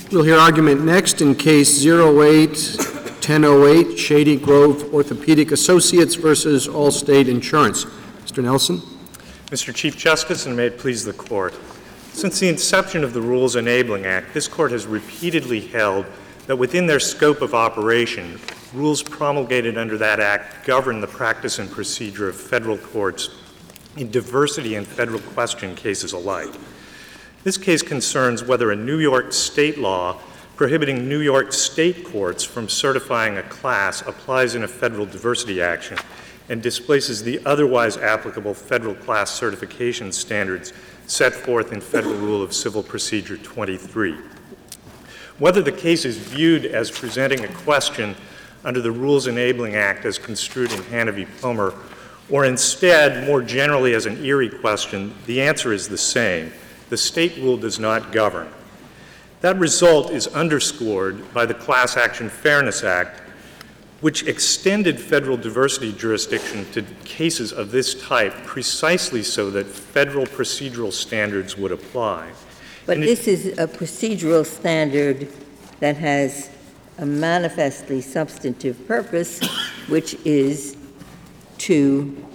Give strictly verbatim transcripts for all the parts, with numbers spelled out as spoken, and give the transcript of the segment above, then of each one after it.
We'll hear argument next in Case zero eight ten oh eight, Shady Grove Orthopedic Associates versus Allstate Insurance. Mister Nelson. Mister Chief Justice, and may it please the Court, since the inception of the Rules Enabling Act, this Court has repeatedly held that within their scope of operation, rules promulgated under that Act govern the practice and procedure of federal courts in diversity and federal question cases alike. This case concerns whether a New York state law prohibiting New York state courts from certifying a class applies in a federal diversity action and displaces the otherwise applicable federal class certification standards set forth in Federal Rule of Civil Procedure twenty-three. Whether the case is viewed as presenting a question under the Rules Enabling Act as construed in Hannah v. Plomer, or instead, more generally as an Erie question, the answer is the same. The state rule does not govern. That result is underscored by the Class Action Fairness Act, which extended federal diversity jurisdiction to cases of this type precisely so that federal procedural standards would apply. But and this it, is a procedural standard that has a manifestly substantive purpose, which is to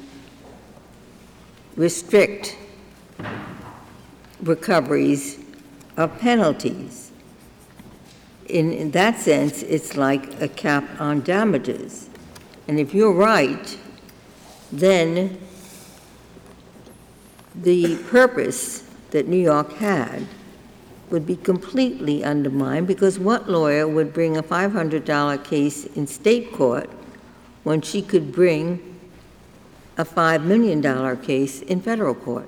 restrict recoveries of penalties. In, in that sense, it's like a cap on damages. And if you're right, then the purpose that New York had would be completely undermined, because what lawyer would bring a five hundred dollars case in state court when she could bring a five million dollars case in federal court?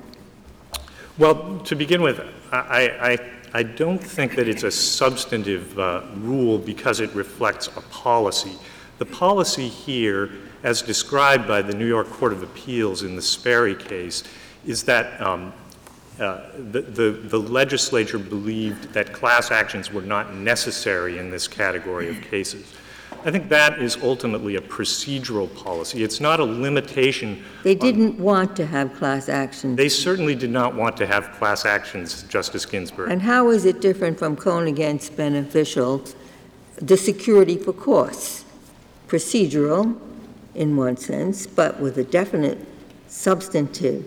Well, to begin with, I, I, I don't think that it's a substantive uh, rule because it reflects a policy. The policy here, as described by the New York Court of Appeals in the Sperry case, is that um, uh, the, the, the legislature believed that class actions were not necessary in this category of cases. I think that is ultimately a procedural policy. It's not a limitation. They didn't on, want to have class actions. They certainly did not want to have class actions, Justice Ginsburg. And how is it different from Cohen against Beneficial, the security for costs? Procedural in one sense, but with a definite substantive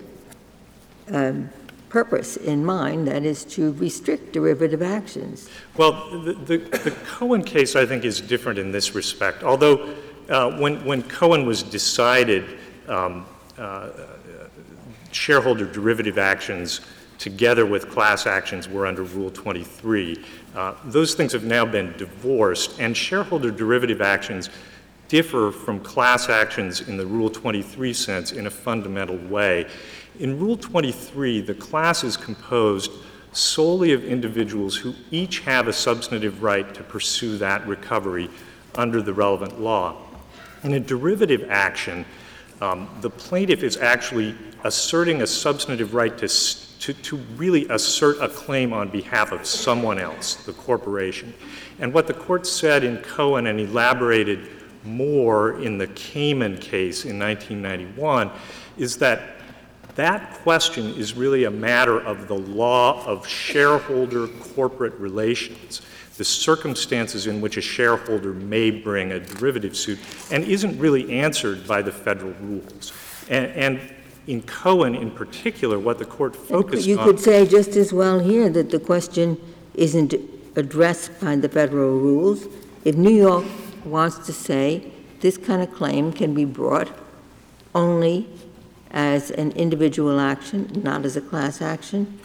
um, purpose in mind, that is to restrict derivative actions. Well, the, the, the Cohen case, I think, is different in this respect. Although uh, when, when Cohen was decided, um, uh, shareholder derivative actions together with class actions were under Rule twenty-three. Uh, those things have now been divorced, and shareholder derivative actions differ from class actions in the Rule twenty-three sense in a fundamental way. In Rule twenty-three, the class is composed solely of individuals who each have a substantive right to pursue that recovery under the relevant law. In a derivative action, um, the plaintiff is actually asserting a substantive right to, to, to really assert a claim on behalf of someone else, the corporation. And what the court said in Cohen and elaborated more in the Cayman case in nineteen ninety-one is that that question is really a matter of the law of shareholder-corporate relations, the circumstances in which a shareholder may bring a derivative suit, and isn't really answered by the federal rules. And, and in Cohen in particular, what the court focused you on— You could say just as well here that the question isn't addressed by the federal rules. If New York wants to say this kind of claim can be brought only as an individual action, not as a class action,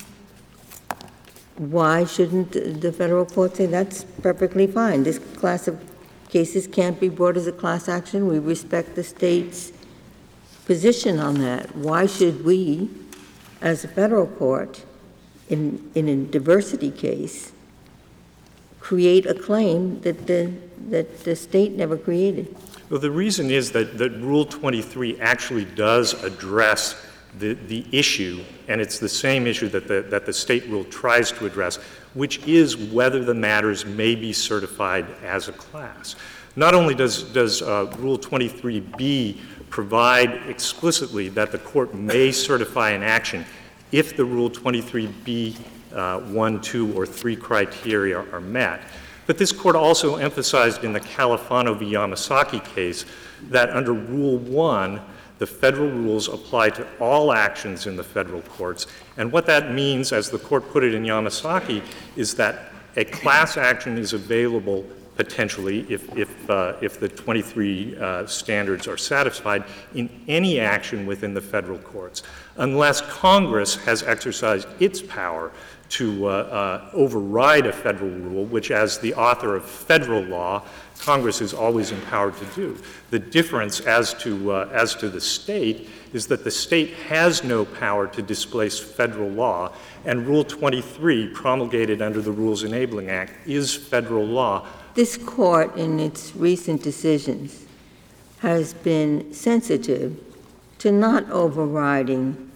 why shouldn't the federal court say that's perfectly fine? This class of cases can't be brought as a class action. We respect the state's position on that. Why should we, as a federal court, in, in a diversity case, create a claim that the, that the state never created? Well, the reason is that, that Rule twenty-three actually does address the, the issue, and it's the same issue that the, that the state rule tries to address, which is whether the matters may be certified as a class. Not only does, does uh, Rule twenty-three B provide explicitly that the court may certify an action if the Rule twenty-three B uh, one, two, or three criteria are met. But this court also emphasized in the Califano v. Yamasaki case that under Rule one, the federal rules apply to all actions in the federal courts. And what that means, as the court put it in Yamasaki, is that a class action is available potentially, if, if, uh, if the twenty-three uh, standards are satisfied, in any action within the federal courts, unless Congress has exercised its power to uh, uh, override a federal rule, which, as the author of federal law, Congress is always empowered to do. The difference as to, uh, as to the state is that the state has no power to displace federal law, and Rule twenty-three, promulgated under the Rules Enabling Act, is federal law. This court, in its recent decisions, has been sensitive to not overriding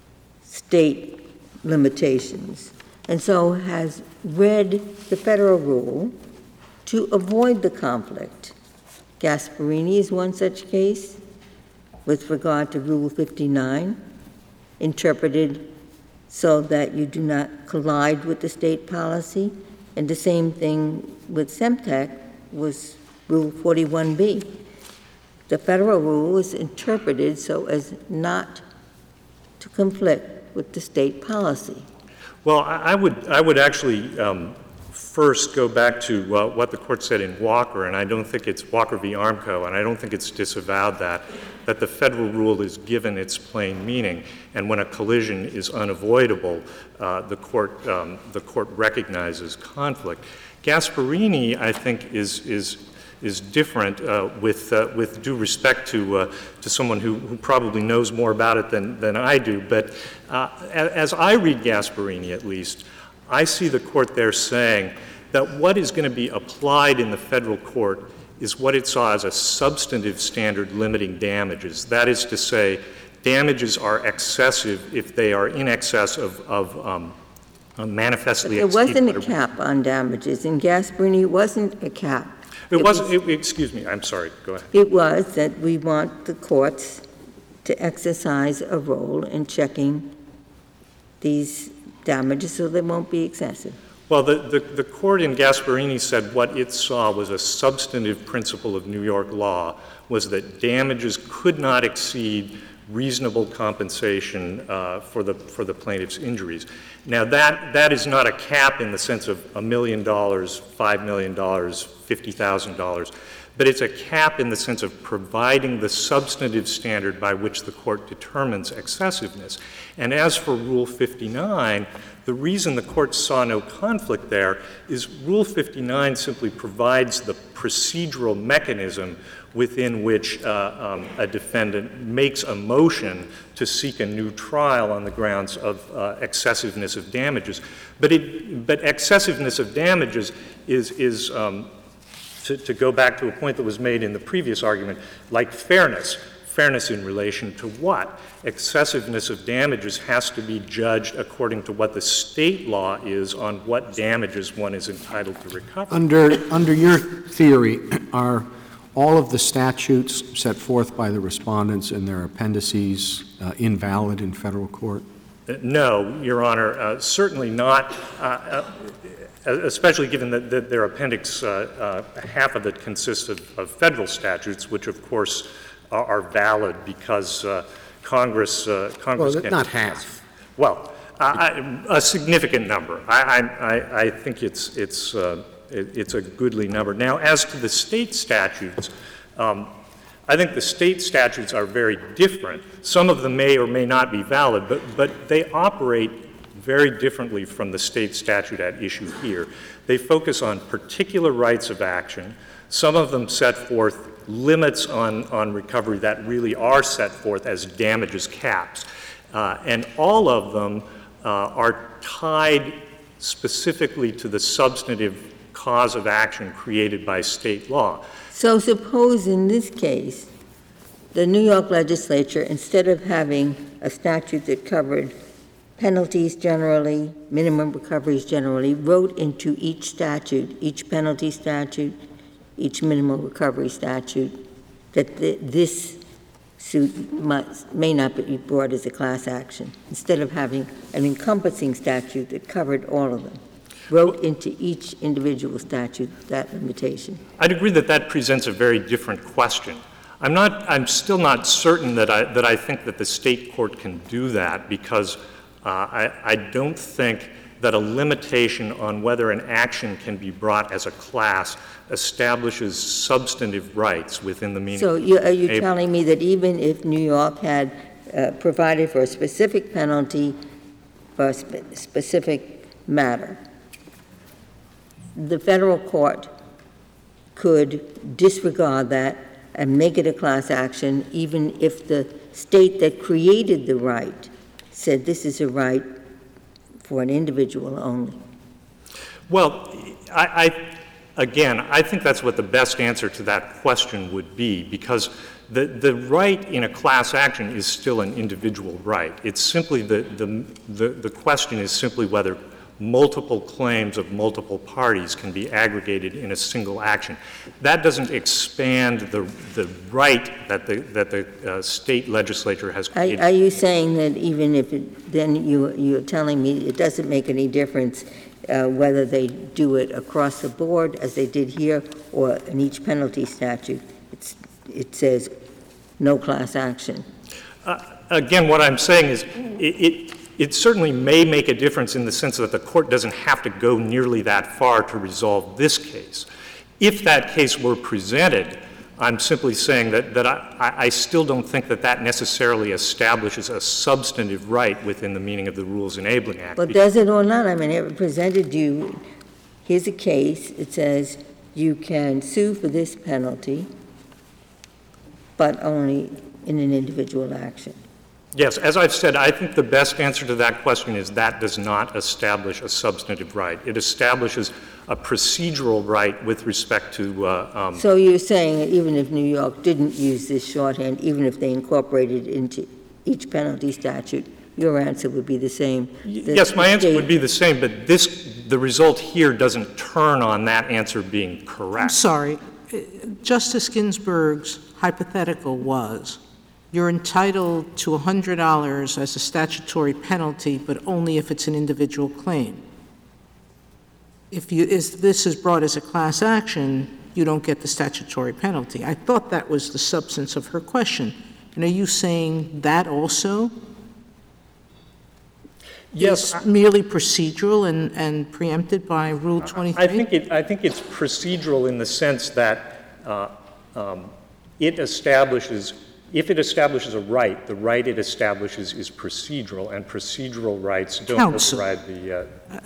state limitations, and so has read the federal rule to avoid the conflict. Gasparini is one such case with regard to Rule fifty-nine, interpreted so that you do not collide with the state policy, and the same thing with Semtec was Rule forty-one B. The federal rule is interpreted so as not to conflict with the state policy. Well, I, I would I would actually um, first go back to uh, what the court said in Walker, and I don't think it's Walker v. Armco, and I don't think it's disavowed that, that the federal rule is given its plain meaning, and when a collision is unavoidable, uh, the court um, the court recognizes conflict. Gasparini, I think, is is is different uh, with uh, with due respect to uh, to someone who, who probably knows more about it than than I do. But uh, as I read Gasparini, at least, I see the court there saying that what is going to be applied in the federal court is what it saw as a substantive standard limiting damages. That is to say, damages are excessive if they are in excess of, of um, manifestly But there wasn't a exceed- cap on damages. In Gasparini, it wasn't a cap. It wasn't, it, excuse me, I'm sorry, go ahead. It was that we want the courts to exercise a role in checking these damages so they won't be excessive. Well, the, the, the court in Gasparini said what it saw was a substantive principle of New York law, was that damages could not exceed reasonable compensation uh, for the for the plaintiff's injuries. Now that that is not a cap in the sense of a million dollars, five million dollars, fifty thousand dollars, but it's a cap in the sense of providing the substantive standard by which the court determines excessiveness. And as for Rule fifty-nine, the reason the court saw no conflict there is Rule fifty-nine simply provides the procedural mechanism within which uh, um, a defendant makes a motion to seek a new trial on the grounds of uh, excessiveness of damages. But, it, but excessiveness of damages is, is um, to, to go back to a point that was made in the previous argument, like fairness. Fairness in relation to what? Excessiveness of damages has to be judged according to what the state law is on what damages one is entitled to recover. Under, under your theory, are all of the statutes set forth by the respondents in their appendices uh, invalid in federal court? Uh, no, Your Honor, uh, certainly not, uh, uh, especially given that, that their appendix, uh, uh, half of it consists of, of federal statutes, which of course are, are valid because uh, Congress, uh, Congress Well, can... not half. Well, I, I, a significant number. I, I, I think it's, it's, uh, it, it's a goodly number. Now, as to the state statutes, um, I think the state statutes are very different. Some of them may or may not be valid, but, but they operate very differently from the state statute at issue here. They focus on particular rights of action. Some of them set forth limits on, on recovery that really are set forth as damages caps. Uh, and all of them uh, are tied specifically to the substantive cause of action created by state law. So suppose in this case, the New York legislature, instead of having a statute that covered penalties generally, minimum recoveries generally, wrote into each statute, each penalty statute, each minimum recovery statute, that the, this suit must, may not be brought as a class action, instead of having an encompassing statute that covered all of them, wrote into each individual statute that limitation? I'd agree that that presents a very different question. I'm not, I'm still not certain that I, that I think that the state court can do that, because uh, I, I don't think that a limitation on whether an action can be brought as a class establishes substantive rights within the meaning. So you, are you of telling me that even if New York had uh, provided for a specific penalty for a spe- specific matter, the federal court could disregard that and make it a class action, even if the state that created the right said this is a right for an individual only? Well, I, I, again, I think that's what the best answer to that question would be, because the, the right in a class action is still an individual right. It's simply the, the, the, the question is simply whether multiple claims of multiple parties can be aggregated in a single action. That doesn't expand the, the right that the, that the uh, state legislature has Are, created. are you saying that even if it, then you, you're telling me it doesn't make any difference uh, whether they do it across the board, as they did here, or in each penalty statute, it's, it says no class action? Uh, again, what I'm saying is it, it It certainly may make a difference in the sense that the court doesn't have to go nearly that far to resolve this case. If that case were presented, I'm simply saying that, that I, I still don't think that that necessarily establishes a substantive right within the meaning of the Rules Enabling Act. But does it or not? I mean, it presented you, here's a case, it says you can sue for this penalty, but only in an individual action. Yes, as I've said, I think the best answer to that question is that does not establish a substantive right. It establishes a procedural right with respect to... Uh, um, So you're saying that even if New York didn't use this shorthand, even if they incorporated it into each penalty statute, your answer would be the same? that yes, my the answer state- would be the same, but this, the result here doesn't turn on that answer being correct. I'm sorry. Uh, Justice Ginsburg's hypothetical was, you're entitled to one hundred dollars as a statutory penalty, but only if it's an individual claim. If you, is, this is brought as a class action, you don't get the statutory penalty. I thought that was the substance of her question. And are you saying that also Yes, is merely procedural and, and preempted by Rule twenty-three? I think it, I think it's procedural in the sense that uh, um, it establishes, if it establishes a right, the right it establishes is procedural, and procedural rights don't Counsel. override the... Uh,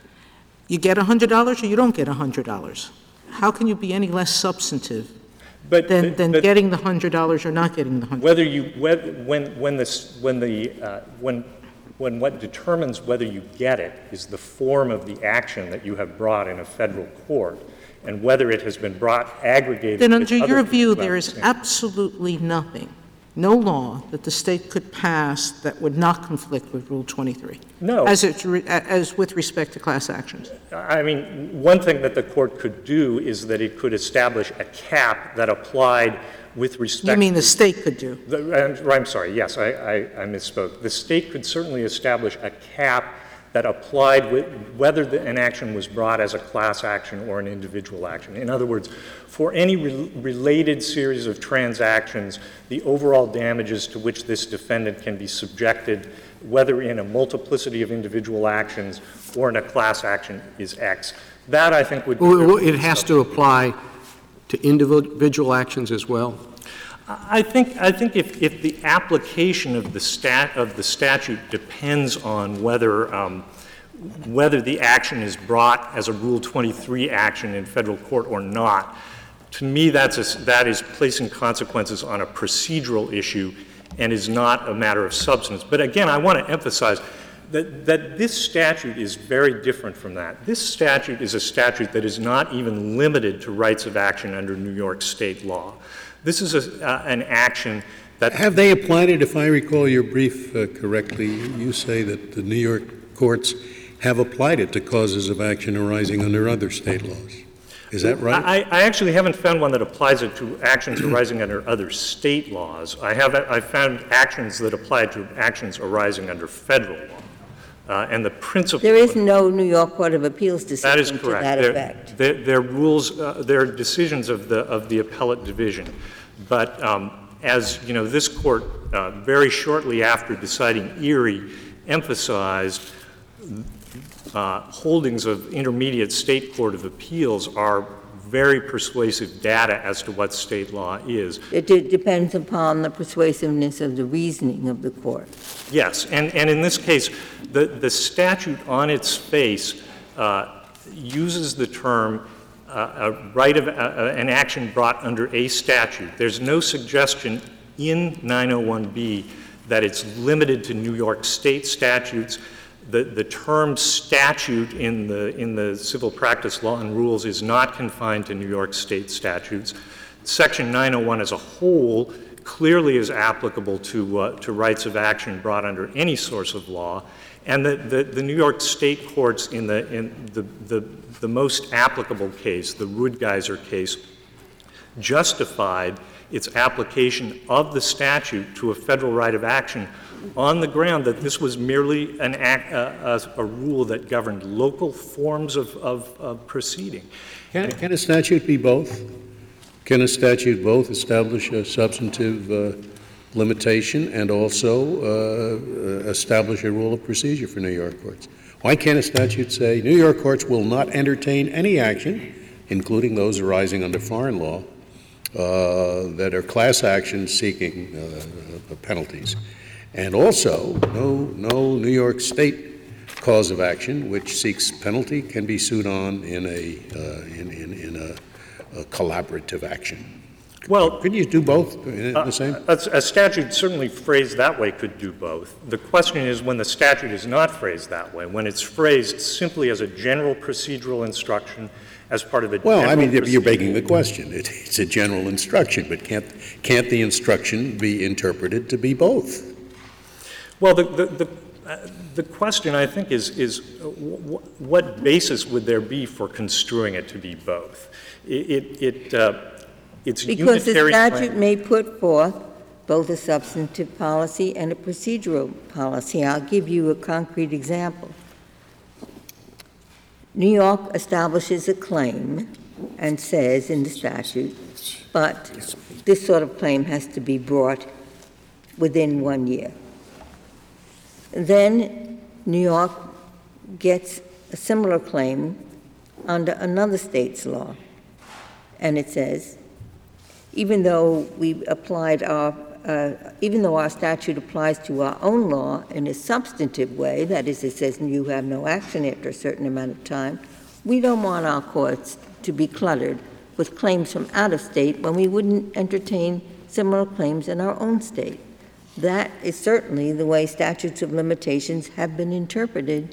You get one hundred dollars or you don't get one hundred dollars. How can you be any less substantive but, than, but, than but getting the one hundred dollars or not getting the one hundred dollars? whether you, whether, when, when, this, when, the, uh, when, when what determines whether you get it is the form of the action that you have brought in a federal court, and whether it has been brought aggregated... Then with under other your people view, about there the is same- absolutely nothing, no law that the state could pass that would not conflict with Rule twenty-three. No. As, it, as with respect to class actions. I mean, one thing that the court could do is that it could establish a cap that applied with respect... You mean the to state could do? the, I'm, I'm sorry, yes, I, I, I misspoke. The state could certainly establish a cap that applied with, whether the, an action was brought as a class action or an individual action. In other words, for any re- related series of transactions, the overall damages to which this defendant can be subjected, whether in a multiplicity of individual actions or in a class action, is X. That, I think, would be... Well, it has to apply to individual actions as well? I think, I think if, if the application of the, stat, of the statute depends on whether, um, whether the action is brought as a Rule twenty-three action in federal court or not, to me that's a, that is placing consequences on a procedural issue and is not a matter of substance. But again, I want to emphasize that, that this statute is very different from that. This statute is a statute that is not even limited to rights of action under New York state law. This is a, uh, an action that... Have they applied it? If I recall your brief uh, correctly, you say that the New York courts have applied it to causes of action arising under other state laws. Is that right? I, I actually haven't found one that applies it to actions arising under other state laws. I have I found actions that apply to actions arising under federal law. Uh, and the principle... There is no New York Court of Appeals decision that is to correct. that They're, effect. they're, they're rules, uh, they're decisions of the, of the appellate division. But um, as, you know, this court, uh, very shortly after deciding Erie, emphasized uh, holdings of intermediate state court of appeals are very persuasive data as to what state law is. It de- depends upon the persuasiveness of the reasoning of the court. Yes, and, and in this case, the, the statute on its face uh, uses the term uh, a right of uh, an action brought under a statute. There's no suggestion in nine oh one B that it's limited to New York State statutes. The, the term statute in the, in the civil practice law and rules is not confined to New York State statutes. Section nine oh one as a whole clearly is applicable to, uh, to rights of action brought under any source of law. And the, the, the New York State courts in the, in the, the, the most applicable case, the Rudgeiser case, justified its application of the statute to a federal right of action on the ground that this was merely an act, uh, a, a rule that governed local forms of, of, of proceeding. Can, can a statute be both? Can a statute both establish a substantive uh, limitation and also uh, establish a rule of procedure for New York courts? Why can't a statute say New York courts will not entertain any action, including those arising under foreign law, uh, that are class actions seeking uh, penalties? And also, no, no New York State cause of action which seeks penalty can be sued on in a uh, in, in, in a, a collaborative action. Well, Couldn't you do both in uh, the same? A, a statute certainly phrased that way could do both. The question is when the statute is not phrased that way, when it's phrased simply as a general procedural instruction as part of a Well, general I mean, you're procedure. begging the question. It, it's a general instruction, but can't can't the instruction be interpreted to be both? Well, the, the, the, uh, the question, I think, is, is uh, w- what basis would there be for construing it to be both? It, it, it uh, it's Because the unitary statute claim- may put forth both a substantive policy and a procedural policy. I'll give you a concrete example. New York establishes a claim and says in the statute, but this sort of claim has to be brought within one year. Then New York gets a similar claim under another state's law, and it says, even though we applied our, uh, even though our statute applies to our own law in a substantive way, that is, it says you have no action after a certain amount of time, we don't want our courts to be cluttered with claims from out of state when we wouldn't entertain similar claims in our own state. That is certainly the way statutes of limitations have been interpreted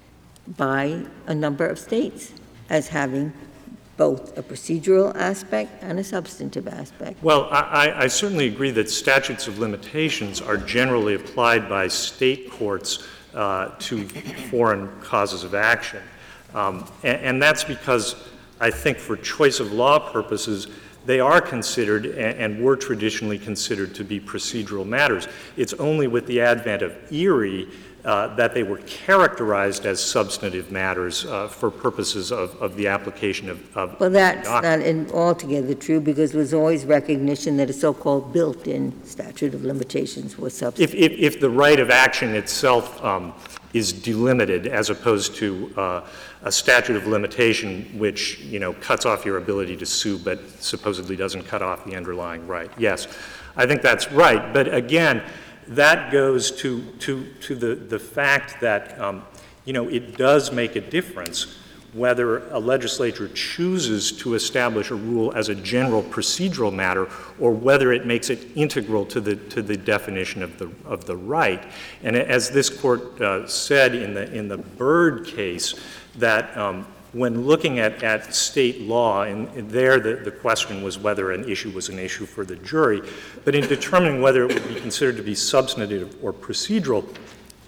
by a number of states as having both a procedural aspect and a substantive aspect. Well, I, I certainly agree that statutes of limitations are generally applied by state courts uh, to foreign causes of action. Um, and, and that's because I think for choice of law purposes, they are considered and, and were traditionally considered to be procedural matters. It's only with the advent of Erie uh, that they were characterized as substantive matters uh, for purposes of, of the application of, of Well, that's doctrine. not in- altogether true because there was always recognition that a so-called built-in statute of limitations was substantive. If, if, if the right of action itself um, is delimited as opposed to uh, a statute of limitation which, you know, cuts off your ability to sue but supposedly doesn't cut off the underlying right. Yes, I think that's right. But again, that goes to, to, to the, the fact that, um, you know, it does make a difference whether a legislature chooses to establish a rule as a general procedural matter or whether it makes it integral to the, to the definition of the, of the right. And as this court uh, said in the, in the Byrd case, that um, when looking at, at state law, and there the, the question was whether an issue was an issue for the jury, but in determining whether it would be considered to be substantive or procedural,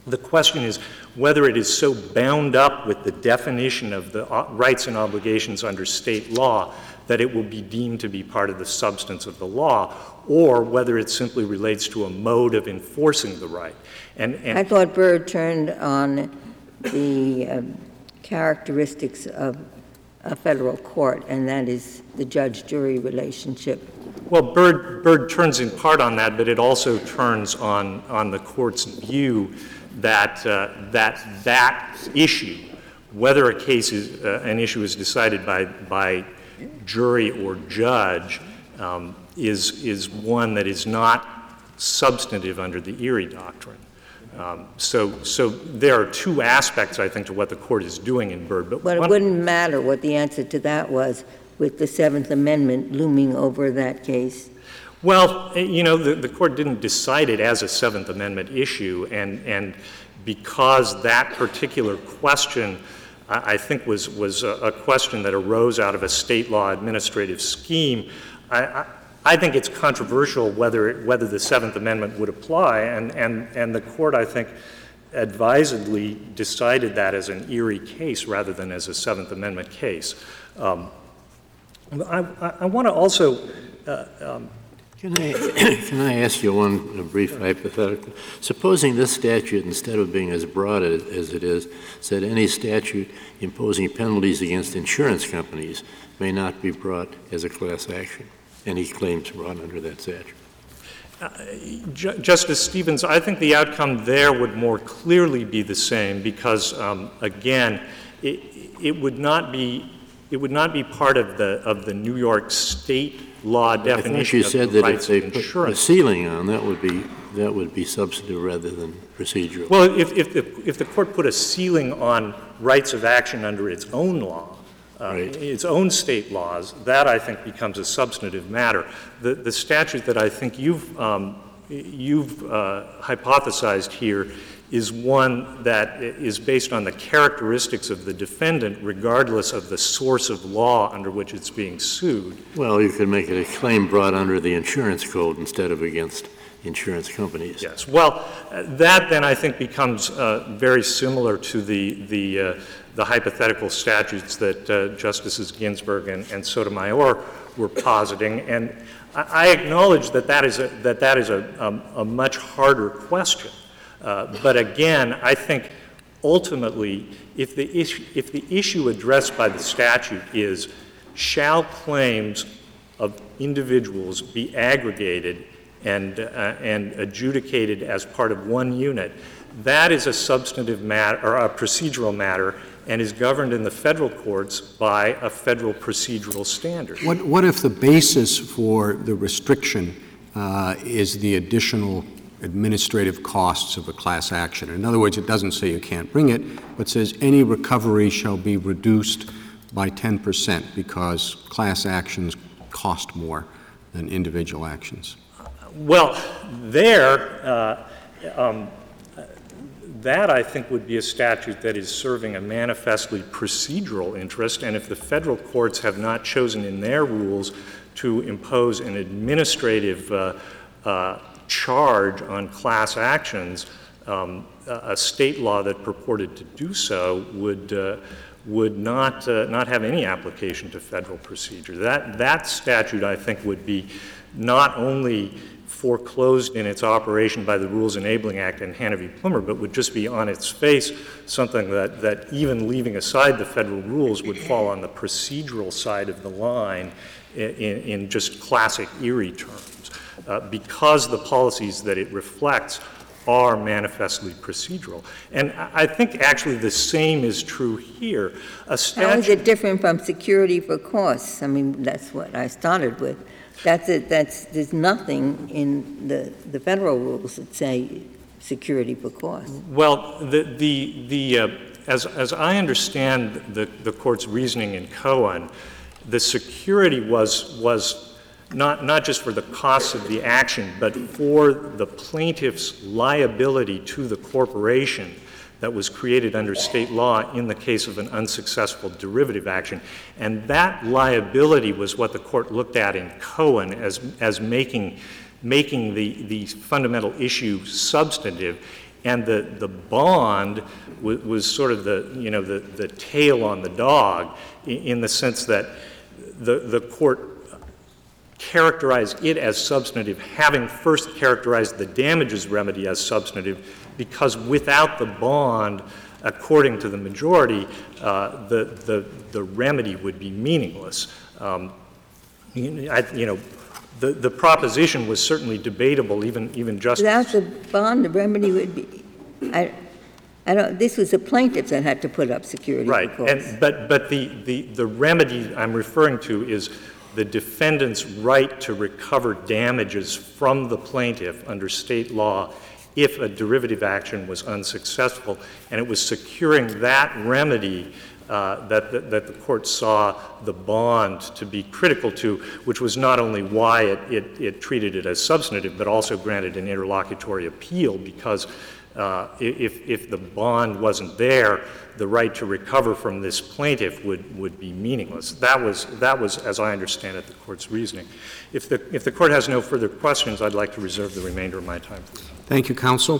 The question is whether it is so bound up with the definition of the rights and obligations under state law that it will be deemed to be part of the substance of the law, or whether it simply relates to a mode of enforcing the right. And, and I thought Byrd turned on the um, characteristics of a federal court, and that is the judge-jury relationship. Well, Byrd, Byrd turns in part on that, but it also turns on, on the court's view that, uh, that that issue, whether a case is, uh, an issue is decided by, by jury or judge, um, is, is one that is not substantive under the Erie Doctrine. Um, so, so there are two aspects, I think, to what the court is doing in Byrd. But, But it one, wouldn't matter what the answer to that was with the Seventh Amendment looming over that case. Well, you know, the, the court didn't decide it as a Seventh Amendment issue, and, and because that particular question, I, I think, was, was a, a question that arose out of a state law administrative scheme, I, I, I think it's controversial whether, it, whether the Seventh Amendment would apply, and, and, and the court, I think, advisedly decided that as an Erie case rather than as a Seventh Amendment case. Um, I, I, I want to also uh, um, Can I, can I ask you one a brief hypothetical? Supposing this statute, instead of being as broad as, as it is, said any statute imposing penalties against insurance companies may not be brought as a class action, any claims brought under that statute. Uh, Ju- Justice Stevens, I think the outcome there would more clearly be the same because, um, again, it, it would not be it would not be part of the of the New York State law definition. I think you of said the that rights if they of put a insurance. ceiling on, that would be that would be substantive rather than procedural. Well, if if the, if the court put a ceiling on rights of action under its own law, uh, Right. its own state laws, that I think becomes a substantive matter. The the statute that I think you've um, you've uh, hypothesized here is one that is based on the characteristics of the defendant, regardless of the source of law under which it's being sued. Well, you could make it a claim brought under the insurance code instead of against insurance companies. Yes. Well, uh, that then I think becomes uh, very similar to the the uh, the hypothetical statutes that uh, Justices Ginsburg and, and Sotomayor were positing, and I, I acknowledge that that is a, that that is a, um, a much harder question. Uh, but again, I think ultimately, if the issue if the issue addressed by the statute is shall claims of individuals be aggregated and uh, and adjudicated as part of one unit, that is a substantive matter or a procedural matter and is governed in the federal courts by a federal procedural standard. What, what if the basis for the restriction uh, is the additional administrative costs of a class action? In other words, it doesn't say you can't bring it, but says any recovery shall be reduced by ten percent because class actions cost more than individual actions. Well, there, uh, um, that I think would be a statute that is serving a manifestly procedural interest, and if the federal courts have not chosen in their rules to impose an administrative uh, uh, charge on class actions, um, a state law that purported to do so would uh, would not uh, not have any application to federal procedure. That that statute, I think, would be not only foreclosed in its operation by the Rules Enabling Act and Hannah v. Plummer, but would just be on its face something that, that even leaving aside the federal rules would fall on the procedural side of the line in, in just classic Erie terms, uh, because the policies that it reflects are manifestly procedural. And I think actually the same is true here. A statute, How is it different from security for costs? I mean, that's what I started with. That's it. That's there's nothing in the, the federal rules that say security for costs. Well, the the the uh, as as I understand the the court's reasoning in Cohen, the security was was not not just for the costs of the action, but for the plaintiff's liability to the corporation that was created under state law in the case of an unsuccessful derivative action. And that liability was what the court looked at in Cohen as, as making, making the, the fundamental issue substantive. And the, the bond w- was sort of the, you know, the, the tail on the dog in, in the sense that the, the court characterized it as substantive, having first characterized the damages remedy as substantive, because without the bond, according to the majority, uh, the, the, the remedy would be meaningless. Um, you, I, you know, the, the proposition was certainly debatable, even, even Justice. Without the bond, the remedy would be, I, I don't, this was the plaintiffs that had to put up security. Right, and, but, but the, the, the remedy I'm referring to is the defendant's right to recover damages from the plaintiff under state law if a derivative action was unsuccessful, and it was securing that remedy uh, that, that, that the court saw the bond to be critical to, which was not only why it, it, it treated it as substantive, but also granted an interlocutory appeal, because uh, if, if the bond wasn't there, the right to recover from this plaintiff would, would be meaningless. That was, that was, as I understand it, the court's reasoning. If the, if the court has no further questions, I'd like to reserve the remainder of my time for this. Thank you, counsel.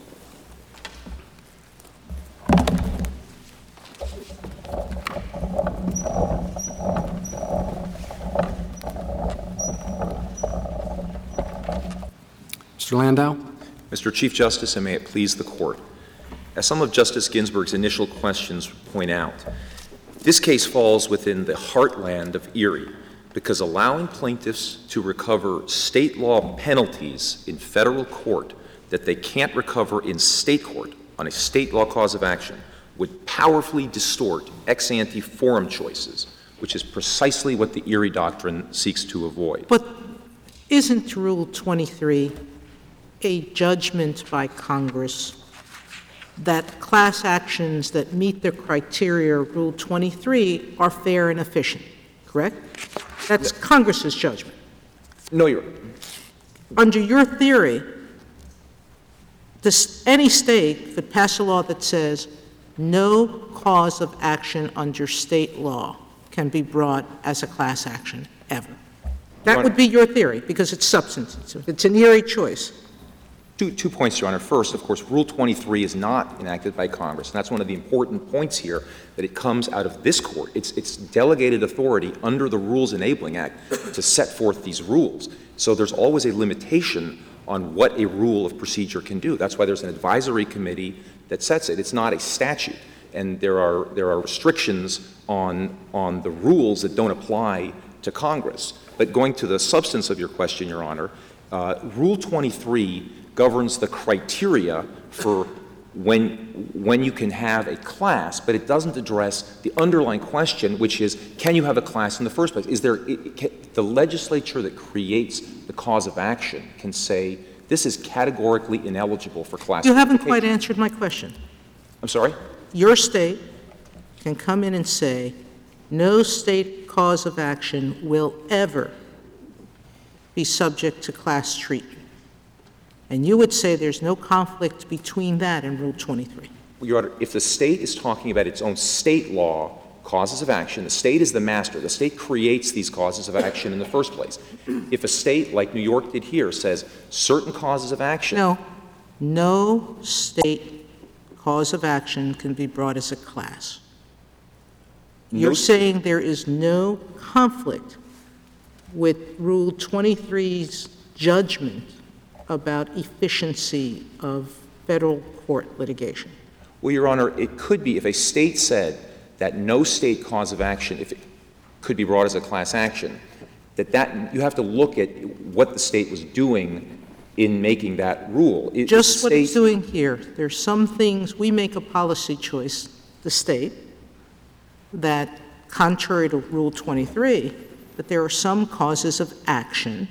Mister Landau. Mister Chief Justice, and may it please the Court. As some of Justice Ginsburg's initial questions point out, this case falls within the heartland of Erie because allowing plaintiffs to recover state law penalties in federal court that they can't recover in state court on a state law cause of action would powerfully distort ex ante forum choices, which is precisely what the Erie Doctrine seeks to avoid. But isn't Rule twenty-three a judgment by Congress that class actions that meet the criteria of Rule twenty-three are fair and efficient, correct? That's Congress's judgment. No, Your Under your theory, this, any state could pass a law that says no cause of action under state law can be brought as a class action ever. That would be your theory, because it's substantive. It's an Erie choice. Two, two points, Your Honor. First, of course, Rule twenty-three is not enacted by Congress, and that's one of the important points here, that it comes out of this Court. It's, it's delegated authority under the Rules Enabling Act to set forth these rules. So there's always a limitation on what a rule of procedure can do. That's why there's an advisory committee that sets it. It's not a statute, and there are, there are restrictions on, on the rules that don't apply to Congress. But going to the substance of your question, Your Honor, uh, Rule twenty-three governs the criteria for when, when you can have a class, but it doesn't address the underlying question, which is, can you have a class in the first place? Is there, it, can, the legislature that creates the cause of action can say, this is categorically ineligible for class. You haven't quite answered my question. I'm sorry? Your state can come in and say, no state cause of action will ever be subject to class treatment. And you would say there's no conflict between that and Rule twenty-three. Well, Your Honor, if the state is talking about its own state law causes of action, the state is the master. The state creates these causes of action in the first place. If a state, like New York did here, says certain causes of action— No, no state cause of action can be brought as a class. You're No, saying there is no conflict with Rule twenty-three's judgment about efficiency of federal court litigation? Well, Your Honor, it could be if a state said that no state cause of action, if it could be brought as a class action, that, that you have to look at what the state was doing in making that rule. It, Just what state, it's doing here. There's some things, we make a policy choice, the state, that contrary to Rule twenty-three, that there are some causes of action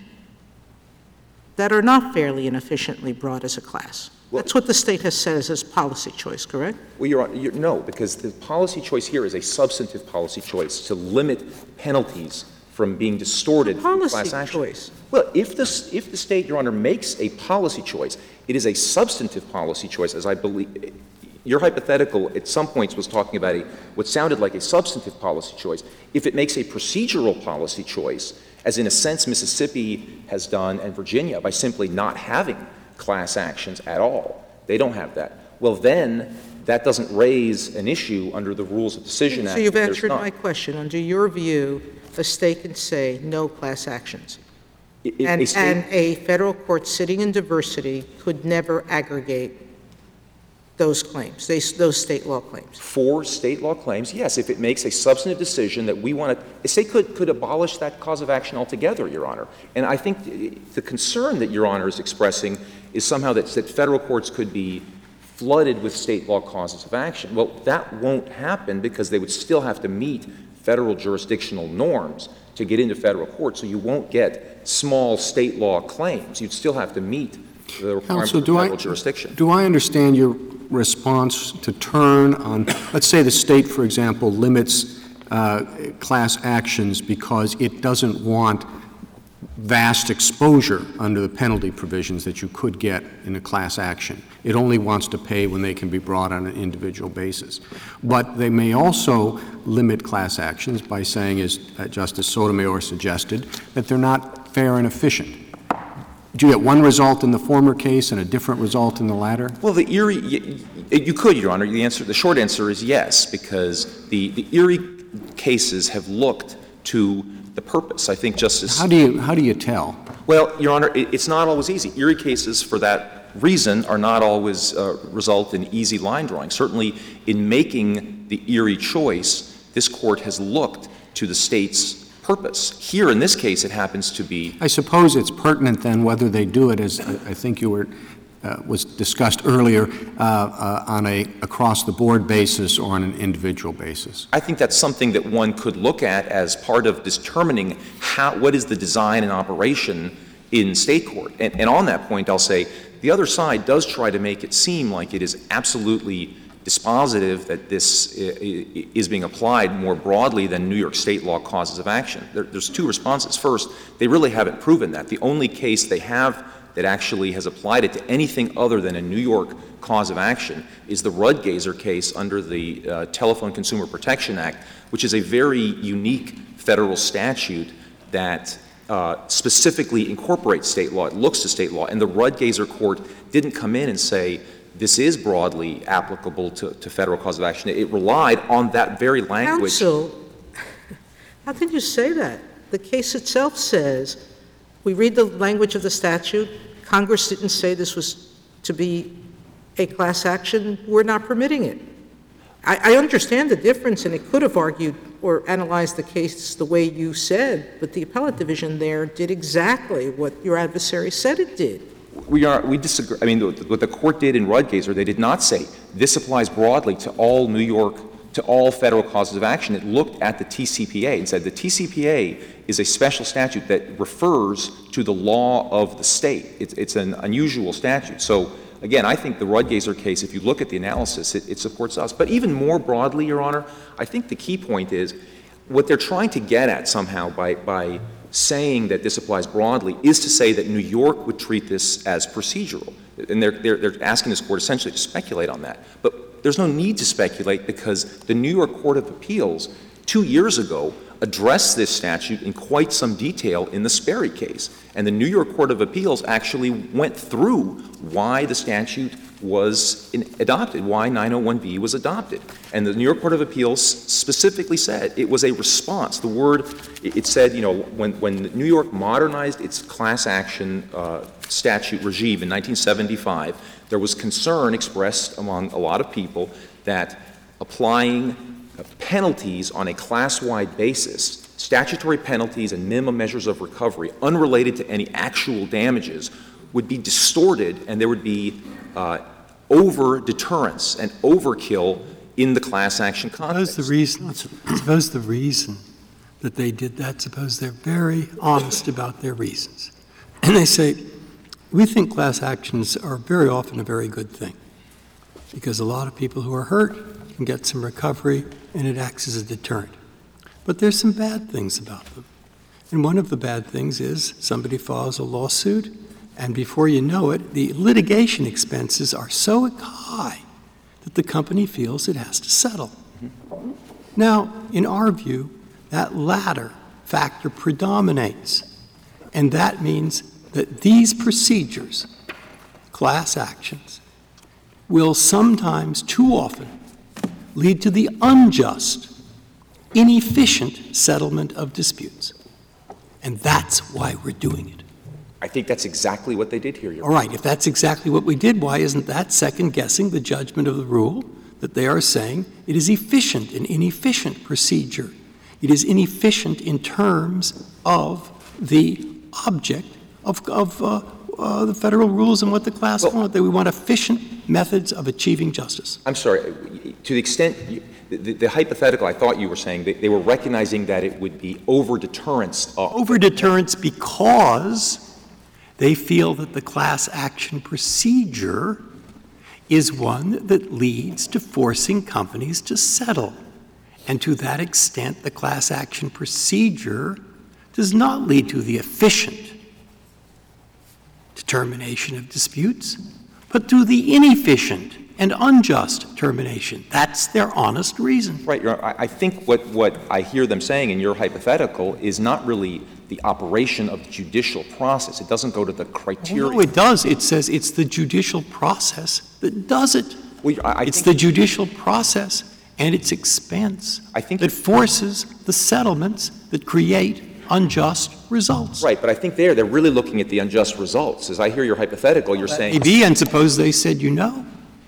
that are not fairly and efficiently brought as a class. Well, That's what the state has said as its policy choice, correct? Well, Your Honor, you're, no, because the policy choice here is a substantive policy choice to limit penalties from being distorted through Policy class action. choice. Well, if the, if the state, Your Honor, makes a policy choice, it is a substantive policy choice, as I believe. Your hypothetical at some points was talking about a, what sounded like a substantive policy choice. If it makes a procedural policy choice, as in a sense Mississippi has done and Virginia by simply not having class actions at all, They don't have that. Well, then, that doesn't raise an issue under the Rules of Decision Act. So you've if there's answered none. my question. Under your view, a state can say no class actions. It- it- And, a state- and a federal court sitting in diversity could never aggregate those claims, they, those state law claims. For state law claims, yes, if it makes a substantive decision that we want to, a state could, could abolish that cause of action altogether, Your Honor. And I think the- the concern that Your Honor is expressing is somehow that, that federal courts could be flooded with state law causes of action. Well, that won't happen because they would still have to meet federal jurisdictional norms to get into federal court, so you won't get small state law claims. You'd still have to meet the requirements Counsel, of do federal I, jurisdiction. do I understand your response to turn on, let's say the state, for example, limits uh, class actions because it doesn't want vast exposure under the penalty provisions that you could get in a class action. It only wants to pay when they can be brought on an individual basis. But they may also limit class actions by saying, as uh, Justice Sotomayor suggested, that they're not fair and efficient. Do you get one result in the former case and a different result in the latter? Well, the Erie, you, you could, Your Honor. The answer, the short answer is yes, because the, the Erie cases have looked to the purpose. I think Justice. How do you how do you tell? Well, Your Honor, it, it's not always easy. Erie cases, for that reason, are not always uh, result in easy line drawing. Certainly, in making the Erie choice, this court has looked to the state's purpose. Here, in this case, it happens to be. I suppose it's pertinent then whether they do it, as I think you were uh, was discussed earlier, uh, uh, on a across-the-board basis or on an individual basis. I think that's something that one could look at as part of determining how, what is the design and operation in state court. And, and on that point, I'll say the other side does try to make it seem like it is absolutely dispositive that this is being applied more broadly than New York state law causes of action. There, there's two responses. First, they really haven't proven that. The only case they have that actually has applied it to anything other than a New York cause of action is the Rudgazer case under the uh, Telephone Consumer Protection Act, which is a very unique federal statute that uh, specifically incorporates state law. It looks to state law. And the Rudgazer court didn't come in and say, this is broadly applicable to, to federal cause of action. It relied on that very language. Counsel, how can you say that? The case itself says, we read the language of the statute, Congress didn't say this was to be a class action, we're not permitting it. I, I understand the difference, and it could have argued or analyzed the case the way you said, but the appellate division there did exactly what your adversary said it did. We are, we disagree. I mean, what the court did in Rudgazer, they did not say this applies broadly to all New York, to all federal causes of action. It looked at the T C P A and said the T C P A is a special statute that refers to the law of the state. It's, it's an unusual statute. So, again, I think the Rudgazer case, if you look at the analysis, it, it supports us. But even more broadly, Your Honor, I think the key point is what they're trying to get at somehow by, by saying that this applies broadly is to say that New York would treat this as procedural. And they're, they're, they're asking this court essentially to speculate on that. But there's no need to speculate because the New York Court of Appeals two years ago addressed this statute in quite some detail in the Sperry case. And the New York Court of Appeals actually went through why the statute was in, adopted, why nine oh one B was adopted. And the New York Court of Appeals specifically said it was a response. The word, it, it said, you know, when, when New York modernized its class action uh, statute regime in nineteen seventy-five, there was concern expressed among a lot of people that applying penalties on a class-wide basis, statutory penalties and minimum measures of recovery unrelated to any actual damages would be distorted and there would be uh, over-deterrence and overkill in the class action context. Suppose the reason, suppose the reason that they did that, suppose they're very honest about their reasons. And they say, we think class actions are very often a very good thing because a lot of people who are hurt can get some recovery and it acts as a deterrent. But there's some bad things about them. And one of the bad things is somebody files a lawsuit and before you know it, the litigation expenses are so high that the company feels it has to settle. Mm-hmm. Now, in our view, that latter factor predominates. And that means that these procedures, class actions, will sometimes, too often, lead to the unjust, inefficient settlement of disputes. And that's why we're doing it. I think that's exactly what they did here. Your All right, if that's exactly what we did, why isn't that second-guessing the judgment of the rule that they are saying it is efficient, an inefficient procedure? It is inefficient in terms of the object of, of uh, uh, the federal rules and what the class well, want. That we want efficient methods of achieving justice. I'm sorry. To the extent you, the, the hypothetical, I thought you were saying that they were recognizing that it would be over-deterrence. Of, over-deterrence because they feel that the class action procedure is one that leads to forcing companies to settle. And to that extent, the class action procedure does not lead to the efficient determination of disputes, but to the inefficient and unjust termination. That's their honest reason. Right. You're, I, I think what, what I hear them saying in your hypothetical is not really the operation of the judicial process. It doesn't go to the criteria. Oh, no, it does. It says it's the judicial process that does it. Well, I, I it's think the judicial process and its expense I think that forces the settlements that create unjust results. Right, but I think there they're really looking at the unjust results. As I hear your hypothetical, you're saying maybe, and suppose they said, you know,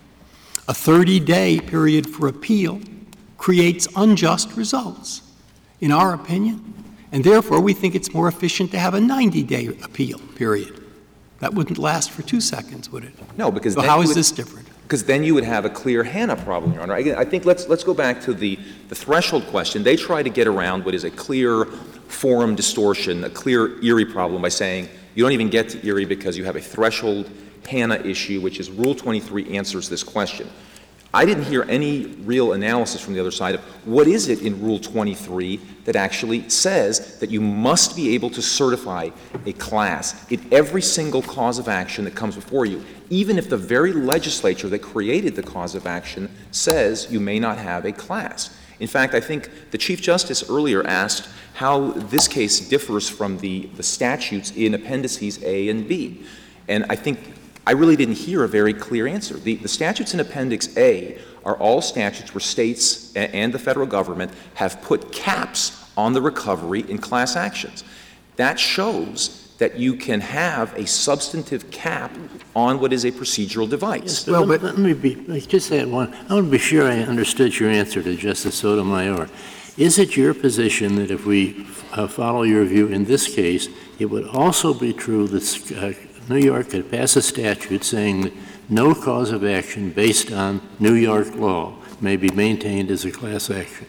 a thirty-day period for appeal creates unjust results, in our opinion, and therefore we think it's more efficient to have a ninety-day appeal period. That wouldn't last for two seconds, would it? no, because So then how you is would, this different? Because then you would have a clear Hannah problem, Your Honor. I, I think let's let's go back to the, the threshold question. They try to get around what is a clear forum distortion, a clear Erie problem by saying you don't even get to Erie because you have a threshold Hannah issue, which is Rule twenty-three answers this question. I didn't hear any real analysis from the other side of what is it in Rule twenty-three that actually says that you must be able to certify a class in every single cause of action that comes before you, even if the very legislature that created the cause of action says you may not have a class. In fact, I think the Chief Justice earlier asked how this case differs from the, the statutes in Appendices A and B. And I think I really didn't hear a very clear answer. The, the statutes in Appendix A are all statutes where states a, and the federal government have put caps on the recovery in class actions. That shows that you can have a substantive cap on what is a procedural device. Yes, but well, let, but let me be, just add one. I want to be sure I understood your answer to Justice Sotomayor. Is it your position that if we uh, follow your view in this case, it would also be true that uh, New York could pass a statute saying that no cause of action based on New York law may be maintained as a class action?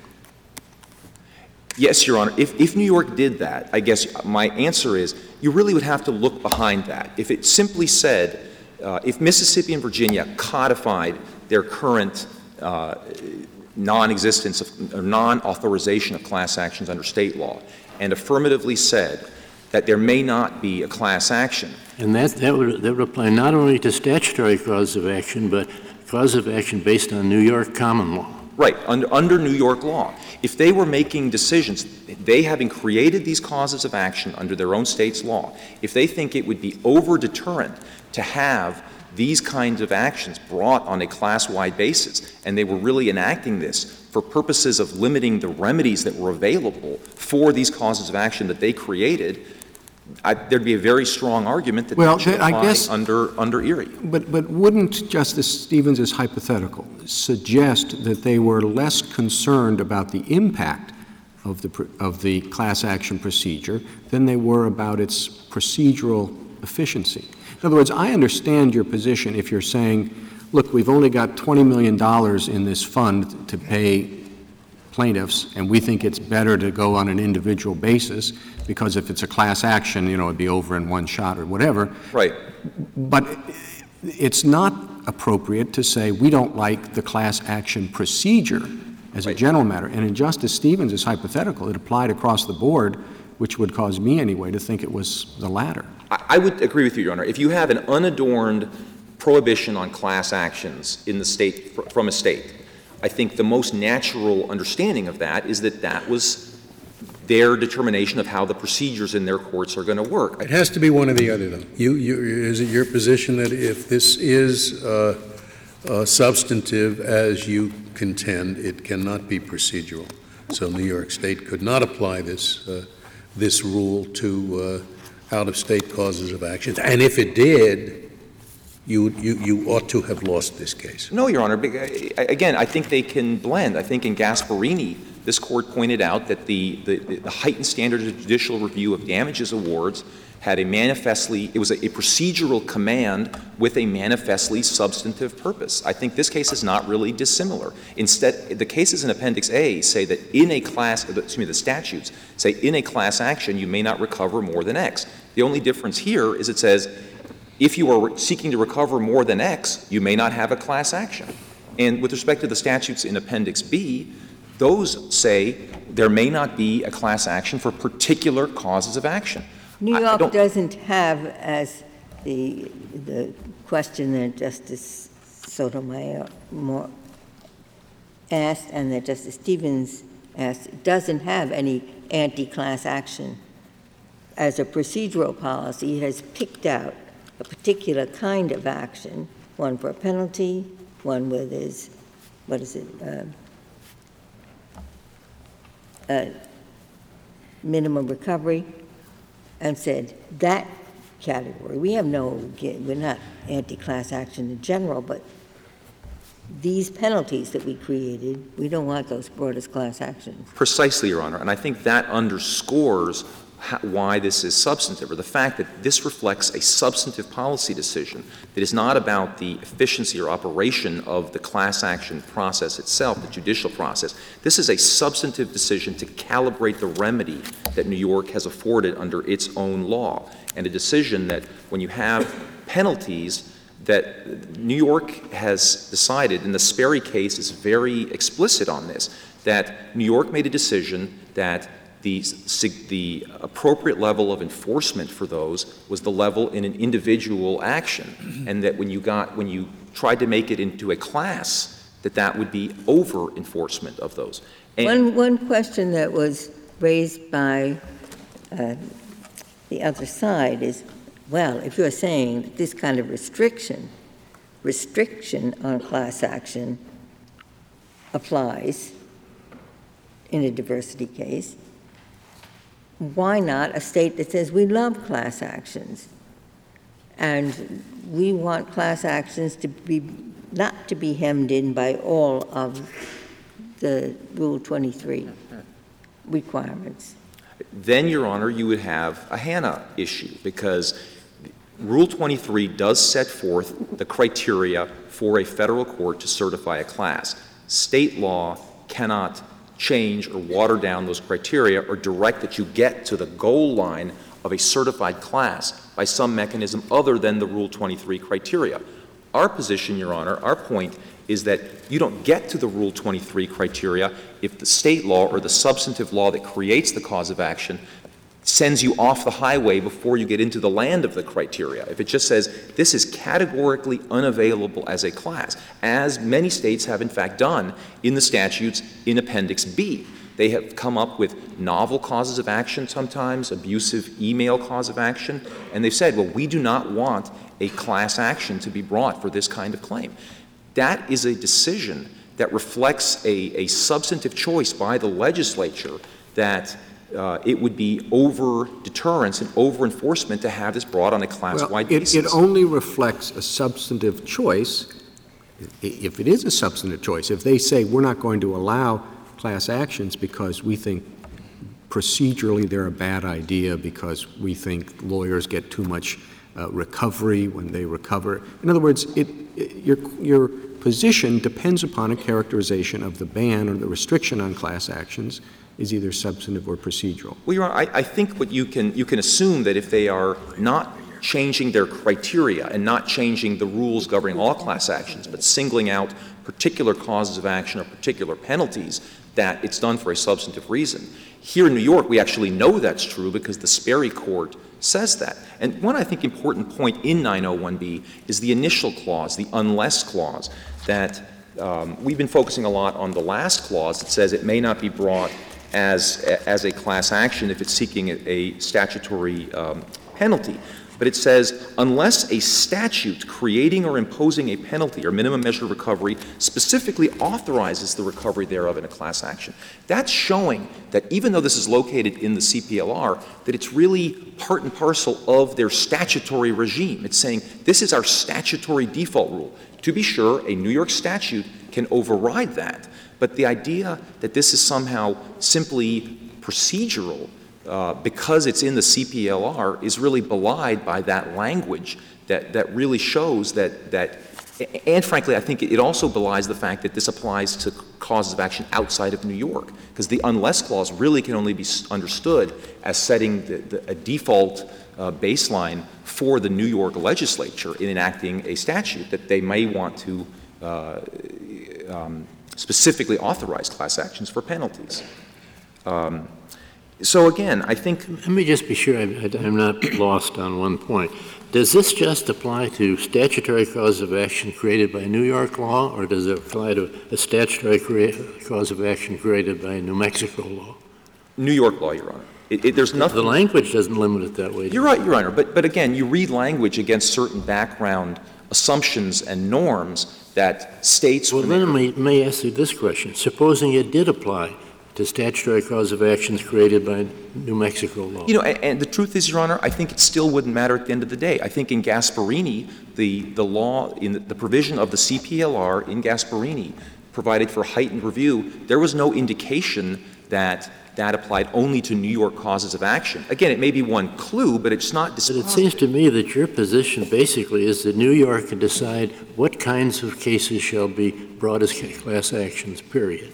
Yes, Your Honor. If, if New York did that, I guess my answer is you really would have to look behind that. If it simply said, uh, if Mississippi and Virginia codified their current uh, non-existence of or non-authorization of class actions under state law and affirmatively said that there may not be a class action. And that, that, would, that would apply not only to statutory cause of action, but cause of action based on New York common law. Right, under, under New York law. If they were making decisions, they having created these causes of action under their own state's law, if they think it would be over-deterrent to have these kinds of actions brought on a class-wide basis, and they were really enacting this for purposes of limiting the remedies that were available for these causes of action that they created, I, there'd be a very strong argument that well, that should apply I guess, under, under Erie. But, but wouldn't Justice Stevens' hypothetical suggest that they were less concerned about the impact of the, of the class action procedure than they were about its procedural efficiency? In other words, I understand your position if you're saying, look, we've only got twenty million dollars in this fund to pay plaintiffs, and we think it's better to go on an individual basis because if it's a class action, you know, it'd be over in one shot or whatever. Right. But it's not appropriate to say we don't like the class action procedure as right. a general matter. And in Justice Stevens' hypothetical, it applied across the board, which would cause me anyway to think it was the latter. I, I would agree with you, Your Honor. If you have an unadorned prohibition on class actions in the state, fr- from a state, I think the most natural understanding of that is that that was their determination of how the procedures in their courts are going to work. It has to be one or the other, though. You, you, is it your position that if this is uh, uh, substantive as you contend. It cannot be procedural. So New York State could not apply this uh, this rule to uh, out-of-state causes of action. And if it did, you, you you ought to have lost this case. No, Your Honor. Again, I think they can blend. I think in Gasparini, this Court pointed out that the, the, the heightened standards of judicial review of damages awards had a manifestly, it was a, a procedural command with a manifestly substantive purpose. I think this case is not really dissimilar. Instead, the cases in Appendix A say that in a class, excuse me, the statutes say in a class action you may not recover more than X. The only difference here is it says if you are seeking to recover more than X, you may not have a class action. And with respect to the statutes in Appendix B, those say there may not be a class action for particular causes of action. New I- I York don't- doesn't have, as the, the question that Justice Sotomayor more asked and that Justice Stevens asked, doesn't have any anti-class action. As a procedural policy, it has picked out a particular kind of action, one for a penalty, one where there's, what is it, uh, uh, minimum recovery, and said that category, we have no, we're not anti-class action in general, but these penalties that we created, we don't want those brought as class actions. Precisely, Your Honor. And I think that underscores how, why this is substantive, or the fact that this reflects a substantive policy decision that is not about the efficiency or operation of the class action process itself, the judicial process. This is a substantive decision to calibrate the remedy that New York has afforded under its own law, and a decision that when you have penalties that New York has decided, and the Sperry case is very explicit on this, that New York made a decision that the, the appropriate level of enforcement for those was the level in an individual action, and that when you got, when you tried to make it into a class, that that would be over enforcement of those. And One, one question that was raised by uh, the other side is, well, if you're saying that this kind of restriction, restriction on class action applies in a diversity case, why not a state that says we love class actions and we want class actions to be not to be hemmed in by all of the Rule twenty-three requirements? then, Your Honor, you would have a Hannah issue, because Rule twenty-three does set forth the criteria for a federal court to certify a class. State law cannot change or water down those criteria or direct that you get to the goal line of a certified class by some mechanism other than the Rule twenty-three criteria. Our position, Your Honor, our point is that you don't get to the Rule twenty-three criteria if the state law or the substantive law that creates the cause of action sends you off the highway before you get into the land of the criteria. If it just says this is categorically unavailable as a class, as many states have in fact done in the statutes in Appendix B. They have come up with novel causes of action sometimes, abusive email cause of action, and they've said, well, we do not want a class action to be brought for this kind of claim. That is a decision that reflects a, a substantive choice by the legislature that uh, it would be over deterrence and over enforcement to have this brought on a class-wide well, it, basis. it only reflects a substantive choice if it is a substantive choice. If they say we're not going to allow class actions because we think procedurally they're a bad idea, because we think lawyers get too much uh, recovery when they recover. In other words, it, it, your, your position depends upon a characterization of the ban or the restriction on class actions is either substantive or procedural. Well, Your Honor, I, I think what you can, you can assume that if they are not changing their criteria and not changing the rules governing all class actions, but singling out particular causes of action or particular penalties, that it's done for a substantive reason. Here in New York, we actually know that's true because the Sperry Court says that. And one, I think, important point in nine oh one B is the initial clause, the unless clause, that um, we've been focusing a lot on the last clause that says it may not be brought as, as a class action if it's seeking a, a statutory um, penalty. But it says, unless a statute creating or imposing a penalty or minimum measure of recovery specifically authorizes the recovery thereof in a class action. That's showing that even though this is located in the C P L R, that it's really part and parcel of their statutory regime. It's saying this is our statutory default rule. To be sure, a New York statute can override that, but the idea that this is somehow simply procedural Uh, because it's in the C P L R is really belied by that language that, that really shows that, that, and frankly, I think it also belies the fact that this applies to causes of action outside of New York, because the unless clause really can only be understood as setting the, the, a default uh, baseline for the New York legislature in enacting a statute that they may want to uh, um, specifically authorize class actions for penalties. Um, So again, I think... Let me just be sure I, I'm not lost on one point. Does this just apply to statutory cause of action created by New York law, or does it apply to a statutory crea- cause of action created by New Mexico law? New York law, Your Honor. It, it, there's nothing... The language doesn't limit it that way. You're right, Your Honor. But, but again, you read language against certain background assumptions and norms that states... Well, then I may, may ask you this question. Supposing it did apply to statutory cause of actions created by New Mexico law. You know, and, and the truth is, Your Honor, I think it still wouldn't matter at the end of the day. I think in Gasparini, the, the law, in the, the provision of the C P L R in Gasparini provided for heightened review, there was no indication that that applied only to New York causes of action. Again, it may be one clue, but it's not dispositive. But it seems to me that your position basically is that New York can decide what kinds of cases shall be brought as class actions, period.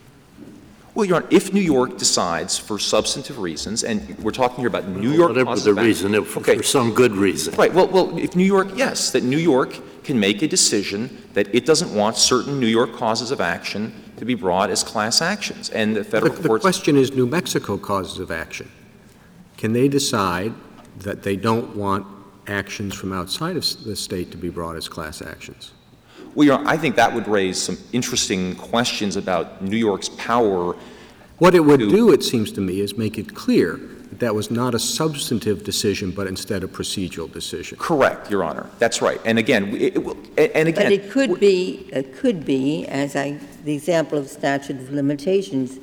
Well, Your Honor, if New York decides for substantive reasons, and we're talking here about New York Whatever causes the of action. reason, if, Okay. for some good reason. Right. Well, well, if New York, yes, that New York can make a decision that it doesn't want certain New York causes of action to be brought as class actions, and the federal The, the courts... question is New Mexico causes of action. Can they decide that they don't want actions from outside of the state to be brought as class actions? Well, Your Honor, I think that would raise some interesting questions about New York's power. What it would to, do, it seems to me, is make it clear that that was not a substantive decision, but instead a procedural decision. Correct, Your Honor. That's right. And again, it, it will, and again... But it could be, it could be, as I, the example of statute of limitations,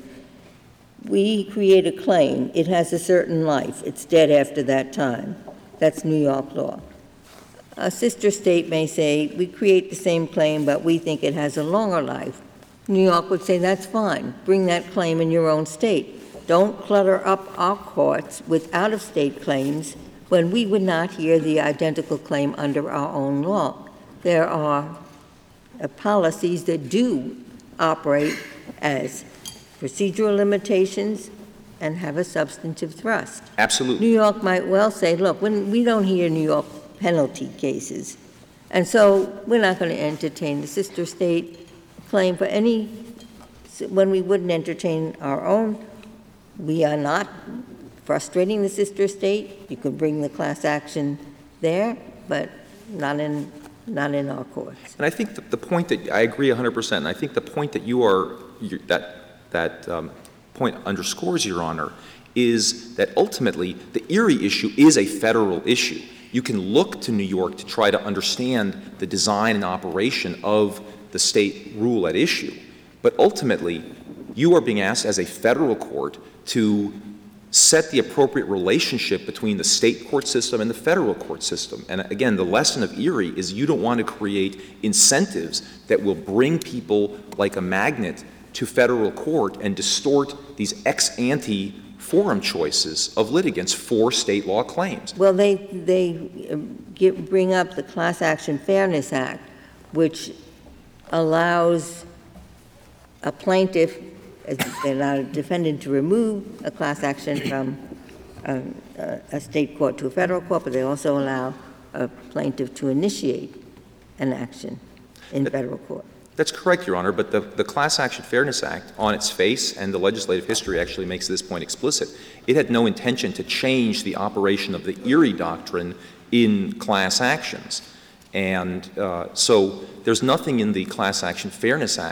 we create a claim, it has a certain life, it's dead after that time. That's New York law. A sister state may say, we create the same claim, but we think it has a longer life. New York would say, that's fine. Bring that claim in your own state. Don't clutter up our courts with out-of-state claims when we would not hear the identical claim under our own law. There are uh, policies that do operate as procedural limitations and have a substantive thrust. Absolutely. New York might well say, look, when we don't hear New York penalty cases, and so we're not going to entertain the sister state claim for any, when we wouldn't entertain our own. We are not frustrating the sister state. You could bring the class action there, but not in not in our courts. And I think that the point that I agree one hundred percent. And I think the point that you are you, that that um, point underscores, Your Honor, is that ultimately the Erie issue is a federal issue. You can look to New York to try to understand the design and operation of the state rule at issue. But ultimately, you are being asked as a federal court to set the appropriate relationship between the state court system and the federal court system. And again, the lesson of Erie is you don't want to create incentives that will bring people like a magnet to federal court and distort these ex ante forum choices of litigants for state law claims. Well, they, they uh, get, bring up the Class Action Fairness Act, which allows a plaintiff, they allow a defendant to remove a class action from um, a, a state court to a federal court, but they also allow a plaintiff to initiate an action in federal court. That's correct, Your Honor, but the, the Class Action Fairness Act on its face, and the legislative history actually makes this point explicit, it had no intention to change the operation of the Erie doctrine in class actions. And uh, so there's nothing in the Class Action Fairness Act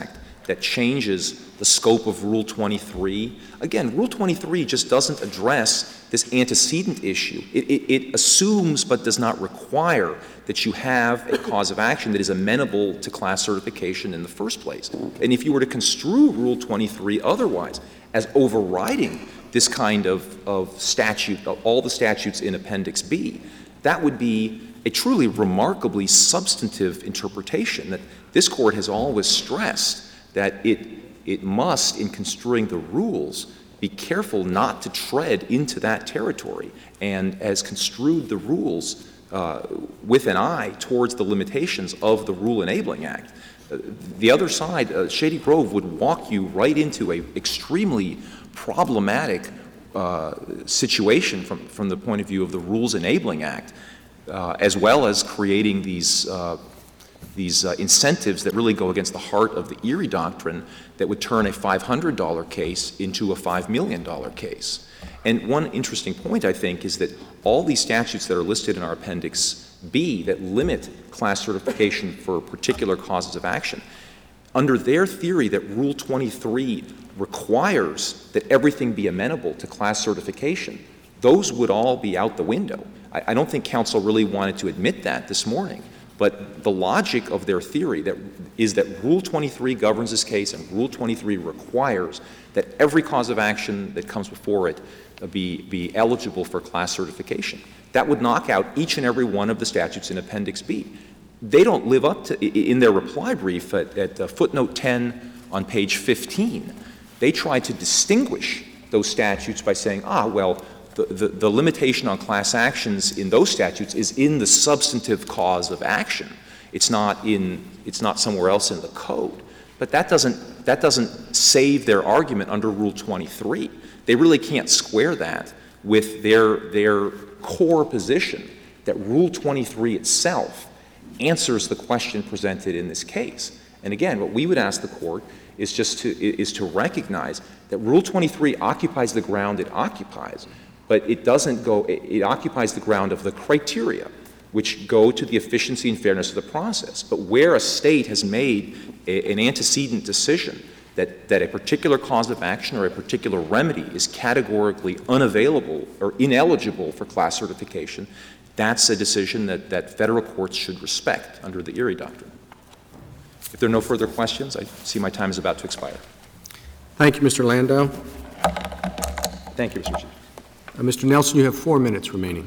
that changes the scope of Rule twenty-three. Again, Rule twenty-three just doesn't address this antecedent issue. It, it, it assumes but does not require that you have a cause of action that is amenable to class certification in the first place. And if you were to construe Rule twenty-three otherwise, as overriding this kind of, of statute, all the statutes in Appendix B, that would be a truly remarkably substantive interpretation that this Court has always stressed that it, it must, in construing the rules, be careful not to tread into that territory, and has construed the rules uh, with an eye towards the limitations of the Rule Enabling Act. Uh, the other side, uh, Shady Grove, would walk you right into a extremely problematic uh, situation from, from the point of view of the Rules Enabling Act, uh, as well as creating these uh, these uh, incentives that really go against the heart of the Erie Doctrine that would turn a five hundred dollar case into a five million dollar case. And one interesting point, I think, is that all these statutes that are listed in our Appendix B that limit class certification for particular causes of action, under their theory that Rule twenty-three requires that everything be amenable to class certification, those would all be out the window. I, I don't think counsel really wanted to admit that this morning. But the logic of their theory that is that Rule twenty-three governs this case, and Rule twenty-three requires that every cause of action that comes before it be, be eligible for class certification. That would knock out each and every one of the statutes in Appendix B. They don't live up to, in their reply brief at, at uh, footnote ten on page fifteen, they tried to distinguish those statutes by saying, ah, well, The, the, the limitation on class actions in those statutes is in the substantive cause of action. It's not in, it's not somewhere else in the code. But that doesn't, that doesn't save their argument under Rule twenty-three. They really can't square that with their, their core position that Rule twenty-three itself answers the question presented in this case. And again, what we would ask the Court is just to, is to recognize that Rule twenty-three occupies the ground it occupies, but it doesn't go, it, it occupies the ground of the criteria which go to the efficiency and fairness of the process. But where a state has made a, an antecedent decision that, that a particular cause of action or a particular remedy is categorically unavailable or ineligible for class certification, that's a decision that, that federal courts should respect under the Erie Doctrine. If there are no further questions, I see my time is about to expire. Thank you, Mister Landau. Thank you, Mister Chief. Uh, Mister Nelson, you have four minutes remaining.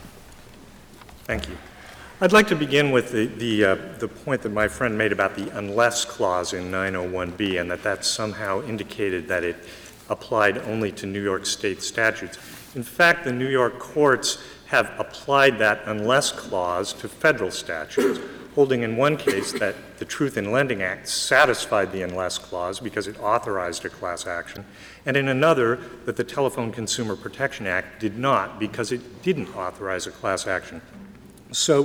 Thank you. I'd like to begin with the, the, uh, the point that my friend made about the unless clause in nine oh one B, and that that somehow indicated that it applied only to New York State statutes. In fact, the New York courts have applied that unless clause to federal statutes, holding in one case that the Truth in Lending Act satisfied the unless clause because it authorized a class action, and in another that the Telephone Consumer Protection Act did not because it didn't authorize a class action. So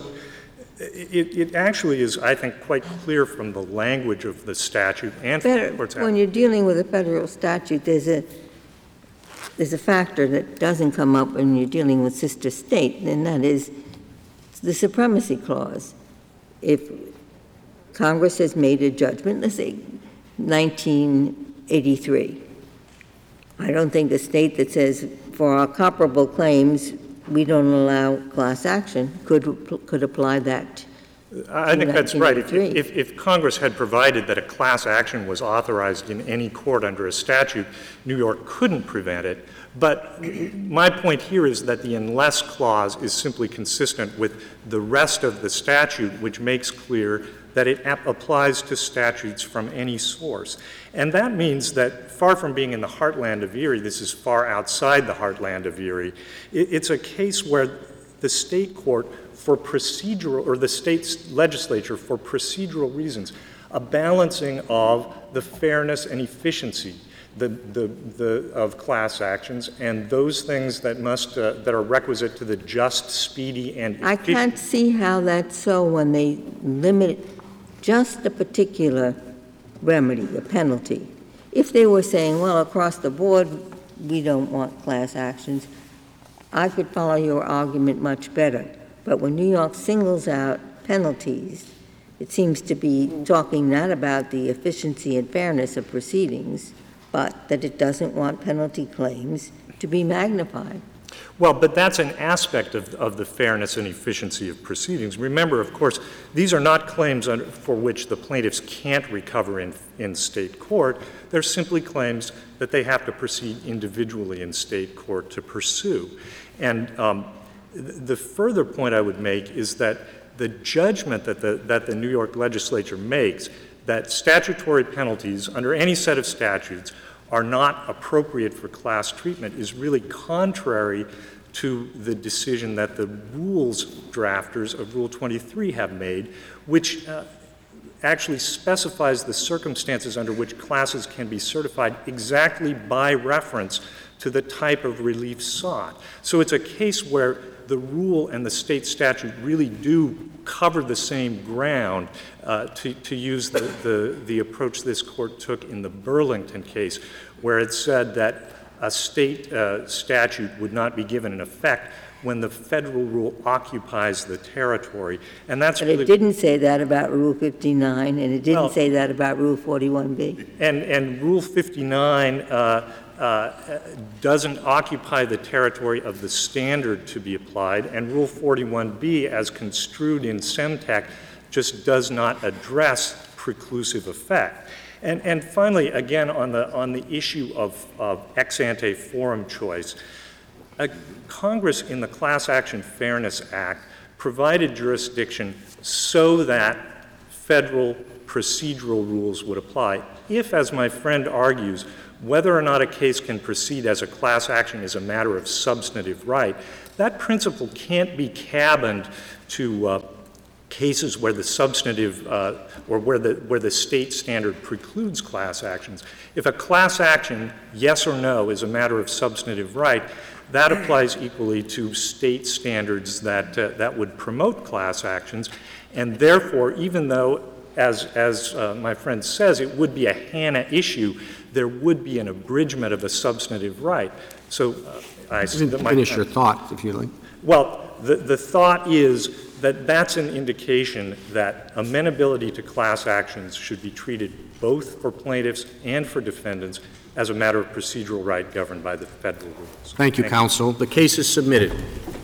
it, it actually is, I think, quite clear from the language of the statute and from the court's when you're dealing with a federal statute, there's a there's a factor that doesn't come up when you're dealing with sister state, and that is the supremacy clause. If Congress has made a judgment, let's say nineteen eighty-three, I don't think the state that says for our comparable claims we don't allow class action could could apply that. I think that's right. If, if, if Congress had provided that a class action was authorized in any court under a statute, New York couldn't prevent it. But my point here is that the unless clause is simply consistent with the rest of the statute, which makes clear that it ap- applies to statutes from any source. And that means that far from being in the heartland of Erie, this is far outside the heartland of Erie. It, it's a case where the state court for procedural, or the state's legislature for procedural reasons, a balancing of the fairness and efficiency the, the, the, of class actions and those things that must, uh, that are requisite to the just, speedy, and efficient. I can't see how that's so when they limit just a particular remedy, a penalty. If they were saying, well, across the board, we don't want class actions, I could follow your argument much better. But when New York singles out penalties it seems to be talking not about the efficiency and fairness of proceedings, but that it doesn't want penalty claims to be magnified. Well, but that's an aspect of, of the fairness and efficiency of proceedings. Remember, of course, these are not claims under, for which the plaintiffs can't recover in, in state court. They're simply claims that they have to proceed individually in state court to pursue. And um, the further point I would make is that the judgment that the, that the New York legislature makes that statutory penalties under any set of statutes are not appropriate for class treatment is really contrary to the decision that the rules drafters of Rule twenty-three have made, which uh, actually specifies the circumstances under which classes can be certified exactly by reference to the type of relief sought. So it's a case where the rule and the state statute really do cover the same ground, uh, to, to use the, the, the approach this court took in the Burlington case, where it said that a state uh, statute would not be given an effect when the federal rule occupies the territory. And that's But really, it didn't say that about Rule fifty-nine, and it didn't Well- say that about Rule forty-one B. and, and Rule fifty-nine uh, uh, doesn't occupy the territory of the standard to be applied, and Rule forty-one B, as construed in Semtec, just does not address preclusive effect. And, and finally, again, on the, on the issue of, of ex ante forum choice, uh, Congress in the Class Action Fairness Act provided jurisdiction so that federal procedural rules would apply. If, as my friend argues, whether or not a case can proceed as a class action is a matter of substantive right, that principle can't be cabined to uh, cases where the substantive uh, or where the where the state standard precludes class actions. If a class action, yes or no, is a matter of substantive right, that applies equally to state standards that uh, that would promote class actions, and therefore, even though, as as uh, my friend says, it would be a HANA issue, there would be an abridgment of a substantive right. So uh, I You can my, finish your thought, if you like. Well, the, the thought is that that's an indication that amenability to class actions should be treated both for plaintiffs and for defendants as a matter of procedural right governed by the federal rules. Thank you, counsel. The case is submitted.